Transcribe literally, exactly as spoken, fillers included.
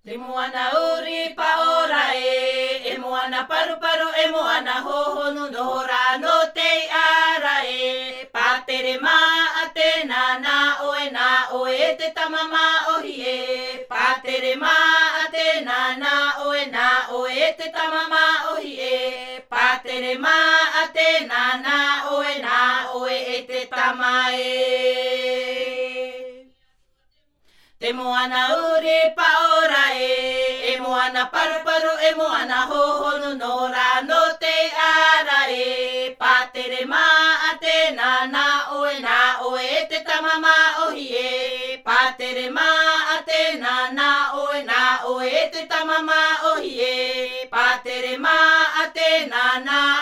Te moana uri paora e, e moana paru paru e moana hohonu nora no te ara e. Patere ma a te nana oe na oe te tamama ohi e. Patere ma a te nana oe na oe te tamama ohi e. Patere ma a te nana oe na oe e te tama e. Te moana uri paora e, e moana paru paru e moana hohonu nora no te ara e. Patere ma a te nana oe na oe te tamama ohi e. Patere ma a te nana oe na oe te tamama ohi e. Patere ma a te nana